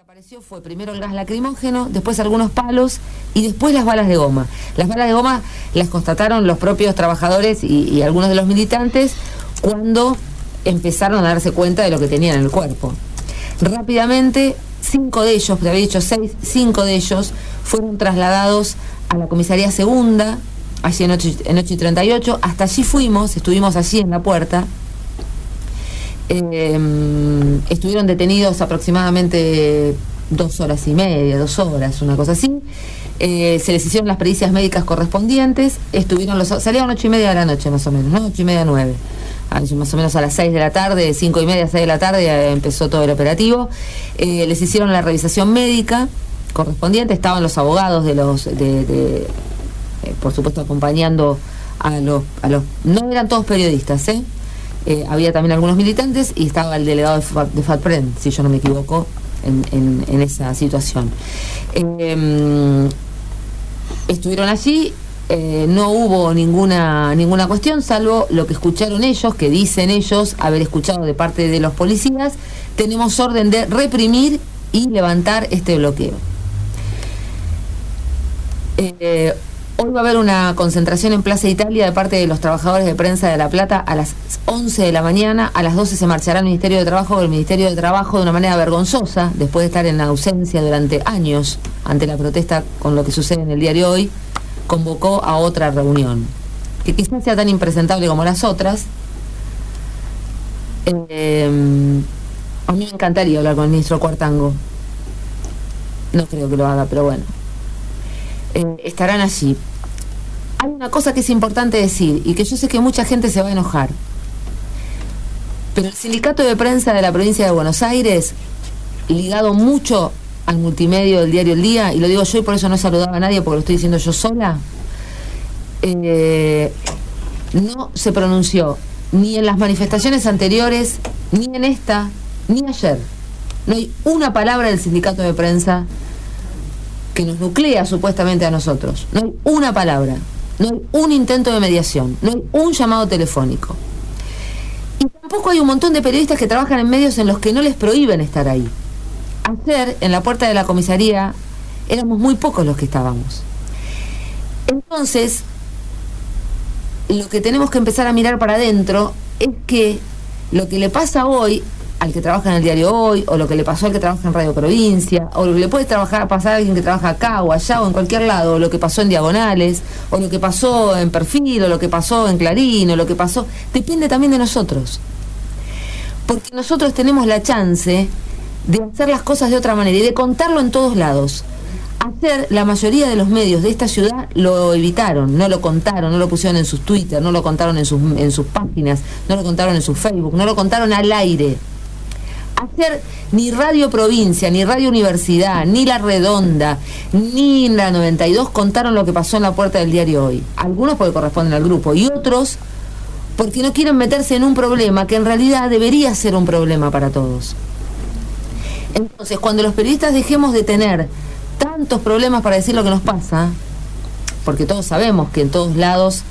Apareció fue primero el gas lacrimógeno, después algunos palos y después las balas de goma. Las balas de goma las constataron los propios trabajadores y algunos de los militantes cuando empezaron a darse cuenta de lo que tenían en el cuerpo. Rápidamente, 5 de ellos, te había dicho 6, 5 de ellos fueron trasladados a la comisaría segunda, allí en 8 y 38. Hasta allí fuimos, estuvimos allí en la puerta. Estuvieron detenidos aproximadamente 2 horas y media, 2 horas, una cosa así. Se les hicieron las pericias médicas correspondientes. Salieron 8 y media de la noche más o menos, ¿no? 8 y media, 9. Más o menos a las 6 de la tarde, 5 y media, 6 de la tarde empezó todo el operativo. Les hicieron la revisación médica correspondiente. Estaban los abogados por supuesto acompañando a los no eran todos periodistas, había también algunos militantes y estaba el delegado de FATPREN, si yo no me equivoco, en esa situación. Estuvieron allí, no hubo ninguna cuestión, salvo lo que escucharon ellos, que dicen ellos haber escuchado de parte de los policías: tenemos orden de reprimir y levantar este bloqueo. Hoy va a haber una concentración en Plaza Italia de parte de los trabajadores de prensa de La Plata a las 11 de la mañana. A las 12 se marchará al Ministerio de Trabajo. El Ministerio de Trabajo, de una manera vergonzosa, después de estar en ausencia durante años ante la protesta con lo que sucede en el diario Hoy, convocó a otra reunión, que quizás sea tan impresentable como las otras. A mí me encantaría hablar con el ministro Cuartango. No creo que lo haga, pero bueno. Estarán allí. Hay una cosa que es importante decir y que yo sé que mucha gente se va a enojar, pero el sindicato de prensa de la provincia de Buenos Aires, ligado mucho al multimedio del diario El Día, y lo digo yo y por eso no saludaba a nadie porque lo estoy diciendo yo sola, no se pronunció ni en las manifestaciones anteriores, ni en esta, ni ayer. No hay una palabra del sindicato de prensa que nos nuclea supuestamente a nosotros. No hay una palabra, no hay un intento de mediación, no hay un llamado telefónico. Y tampoco hay un montón de periodistas que trabajan en medios en los que no les prohíben estar ahí. Ayer, en la puerta de la comisaría, éramos muy pocos los que estábamos. Entonces, lo que tenemos que empezar a mirar para adentro es que lo que le pasa hoy al que trabaja en el diario Hoy, o lo que le pasó al que trabaja en Radio Provincia, o lo que le puede pasar a alguien que trabaja acá o allá o en cualquier lado, o lo que pasó en Diagonales, o lo que pasó en Perfil, o lo que pasó en Clarín, o lo que pasó, depende también de nosotros. Porque nosotros tenemos la chance de hacer las cosas de otra manera y de contarlo en todos lados. Ayer la mayoría de los medios de esta ciudad lo evitaron, no lo contaron, no lo pusieron en sus Twitter, no lo contaron en sus páginas, no lo contaron en su Facebook, no lo contaron al aire. Ayer ni Radio Provincia, ni Radio Universidad, ni La Redonda, ni la 92 contaron lo que pasó en la puerta del diario Hoy. Algunos porque corresponden al grupo y otros porque no quieren meterse en un problema que en realidad debería ser un problema para todos. Entonces, cuando los periodistas dejemos de tener tantos problemas para decir lo que nos pasa, porque todos sabemos que en todos lados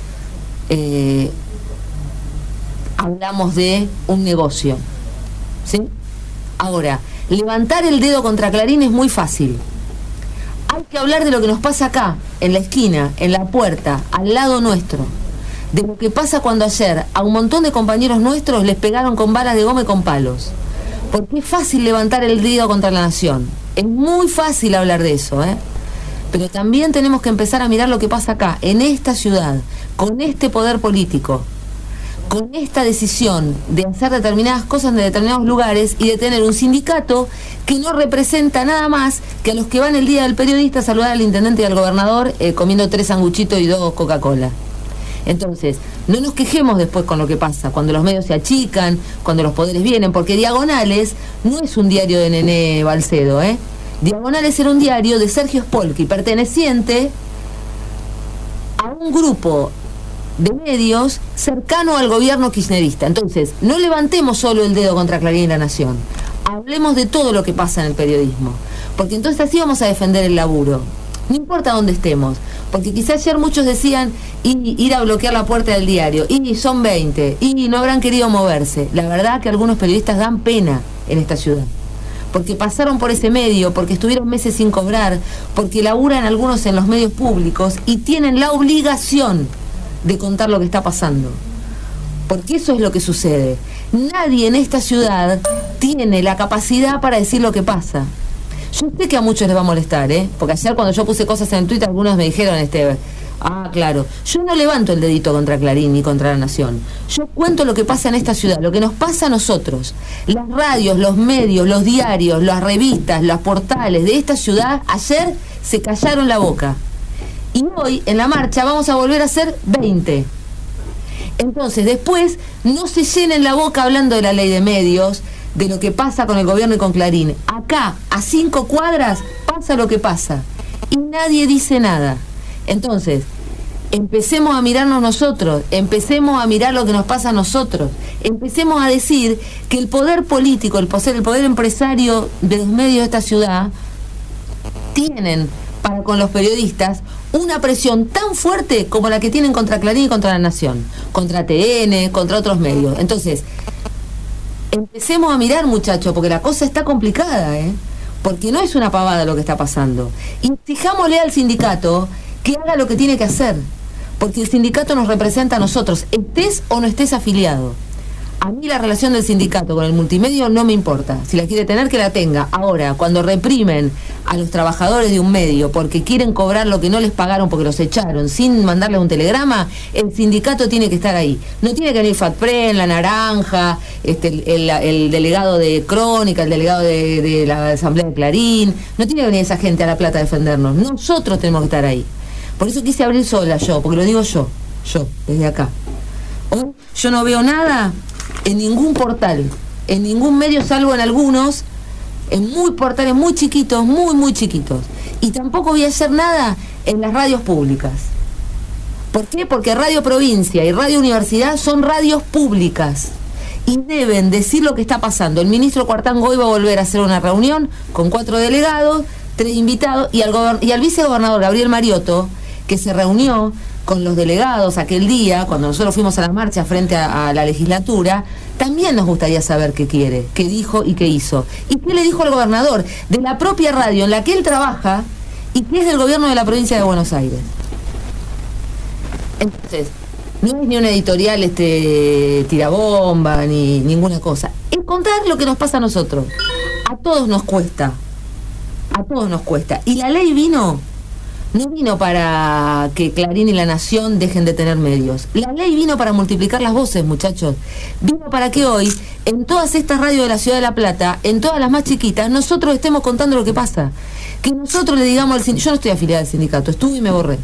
hablamos de un negocio, ¿sí? Ahora, levantar el dedo contra Clarín es muy fácil. Hay que hablar de lo que nos pasa acá, en la esquina, en la puerta, al lado nuestro. De lo que pasa cuando ayer a un montón de compañeros nuestros les pegaron con balas de goma y con palos. Porque es fácil levantar el dedo contra la nación. Es muy fácil hablar de eso, Pero también tenemos que empezar a mirar lo que pasa acá, en esta ciudad, con este poder político, con esta decisión de hacer determinadas cosas en determinados lugares y de tener un sindicato que no representa nada más que a los que van el día del periodista a saludar al intendente y al gobernador comiendo 3 sanguchitos y 2 Coca-Cola. Entonces, no nos quejemos después con lo que pasa, cuando los medios se achican, cuando los poderes vienen, porque Diagonales no es un diario de Nené Balcedo, Diagonales era un diario de Sergio Spolky, perteneciente a un grupo de medios cercano al gobierno kirchnerista. Entonces, no levantemos solo el dedo contra Clarín y La Nación. Hablemos de todo lo que pasa en el periodismo. Porque entonces así vamos a defender el laburo. No importa dónde estemos. Porque quizás ayer muchos decían ir a bloquear la puerta del diario. Y son 20. Y no habrán querido moverse. La verdad que algunos periodistas dan pena en esta ciudad. porque pasaron por ese medio, porque estuvieron meses sin cobrar, porque laburan algunos en los medios públicos y tienen la obligación de contar lo que está pasando. Porque eso es lo que sucede. Nadie en esta ciudad tiene la capacidad para decir lo que pasa. Yo sé que a muchos les va a molestar, porque ayer cuando yo puse cosas en Twitter, algunos me dijeron, claro, yo no levanto el dedito contra Clarín ni contra La Nación. Yo cuento lo que pasa en esta ciudad, lo que nos pasa a nosotros. Las radios, los medios, los diarios, las revistas, los portales de esta ciudad, ayer se callaron la boca. Y hoy, en la marcha, vamos a volver a ser 20. Entonces, después, no se llenen la boca hablando de la ley de medios, de lo que pasa con el gobierno y con Clarín. Acá, a 5 cuadras, pasa lo que pasa. Y nadie dice nada. Entonces, empecemos a mirarnos nosotros, empecemos a mirar lo que nos pasa a nosotros, empecemos a decir que el poder político, el poder empresario de los medios de esta ciudad, tienen para con los periodistas una presión tan fuerte como la que tienen contra Clarín y contra La Nación, contra TN, contra otros medios. Entonces, empecemos a mirar, muchachos, porque la cosa está complicada, porque no es una pavada lo que está pasando. Y exijámosle al sindicato que haga lo que tiene que hacer, porque el sindicato nos representa a nosotros, estés o no estés afiliado. A mí la relación del sindicato con el multimedio no me importa. Si la quiere tener, que la tenga. Ahora, cuando reprimen a los trabajadores de un medio porque quieren cobrar lo que no les pagaron porque los echaron sin mandarles un telegrama, el sindicato tiene que estar ahí. No tiene que venir FATPREN, La Naranja, el delegado de Crónica, el delegado de la Asamblea de Clarín. No tiene que venir esa gente a La Plata a defendernos. Nosotros tenemos que estar ahí. Por eso quise abrir sola yo, porque lo digo yo, desde acá. Hoy yo no veo nada en ningún portal, en ningún medio, salvo en algunos, en portales muy chiquitos, muy chiquitos. Y tampoco voy a hacer nada en las radios públicas. ¿Por qué? Porque Radio Provincia y Radio Universidad son radios públicas y deben decir lo que está pasando. El ministro Cuartango hoy va a volver a hacer una reunión con 4 delegados, 3 invitados, y al vicegobernador Gabriel Mariotto, que se reunió con los delegados aquel día, cuando nosotros fuimos a la marcha frente a la legislatura, también nos gustaría saber qué quiere, qué dijo y qué hizo. Y qué le dijo al gobernador de la propia radio en la que él trabaja y que es del gobierno de la provincia de Buenos Aires. Entonces, no es ni una editorial tirabomba, ni ninguna cosa. Es contar lo que nos pasa a nosotros. A todos nos cuesta. A todos nos cuesta. Y la ley no vino para que Clarín y La Nación dejen de tener medios. La ley vino para multiplicar las voces, muchachos. Vino para que hoy, en todas estas radios de la Ciudad de La Plata, en todas las más chiquitas, nosotros estemos contando lo que pasa. Que nosotros le digamos al sindicato, yo no estoy afiliada al sindicato, estuve y me borré.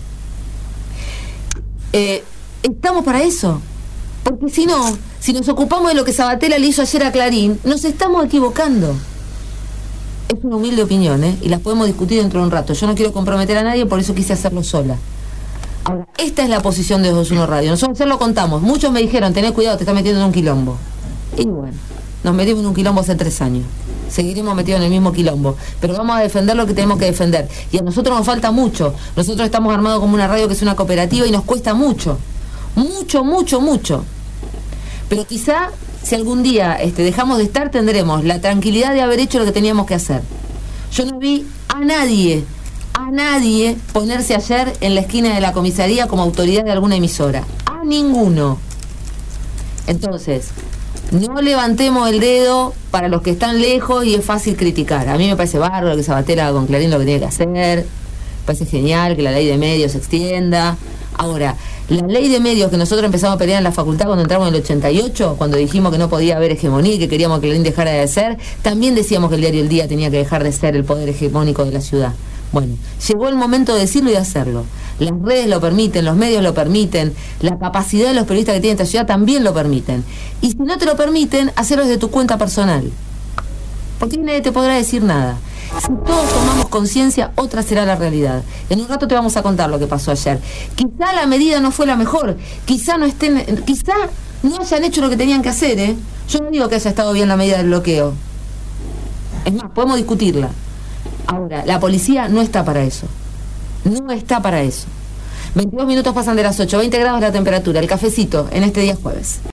Estamos para eso. Porque si no, si nos ocupamos de lo que Sabatella le hizo ayer a Clarín, nos estamos equivocando. Es una humilde opinión, y las podemos discutir dentro de un rato. Yo no quiero comprometer a nadie, por eso quise hacerlo sola. Ahora, esta es la posición de 221 Radio. Nosotros ayer lo contamos. Muchos me dijeron, tenés cuidado, te estás metiendo en un quilombo. Y bueno, nos metimos en un quilombo hace 3 años. Seguiremos metidos en el mismo quilombo. Pero vamos a defender lo que tenemos que defender. Y a nosotros nos falta mucho. Nosotros estamos armados como una radio que es una cooperativa y nos cuesta mucho. Mucho. Pero quizá, si algún día dejamos de estar, tendremos la tranquilidad de haber hecho lo que teníamos que hacer. Yo no vi a nadie ponerse ayer en la esquina de la comisaría como autoridad de alguna emisora. A ninguno. Entonces, no levantemos el dedo para los que están lejos y es fácil criticar. A mí me parece bárbaro que Sabatella con Clarín lo que tiene que hacer. Me parece genial que la ley de medios se extienda. Ahora, la ley de medios que nosotros empezamos a pelear en la facultad cuando entramos en el 88, cuando dijimos que no podía haber hegemonía y que queríamos que Clarín dejara de ser, también decíamos que el diario El Día tenía que dejar de ser el poder hegemónico de la ciudad. Bueno, llegó el momento de decirlo y de hacerlo. Las redes lo permiten, los medios lo permiten, la capacidad de los periodistas que tiene esta ciudad también lo permiten. Y si no te lo permiten, hacerlo desde tu cuenta personal. Porque nadie te podrá decir nada. Si todos tomamos conciencia, otra será la realidad. En un rato te vamos a contar lo que pasó ayer. Quizá la medida no fue la mejor, quizá no hayan hecho lo que tenían que hacer, Yo no digo que haya estado bien la medida del bloqueo. Es más, podemos discutirla. Ahora, la policía no está para eso. No está para eso. 22 minutos pasan de las 8, 20 grados la temperatura, el cafecito en este día jueves.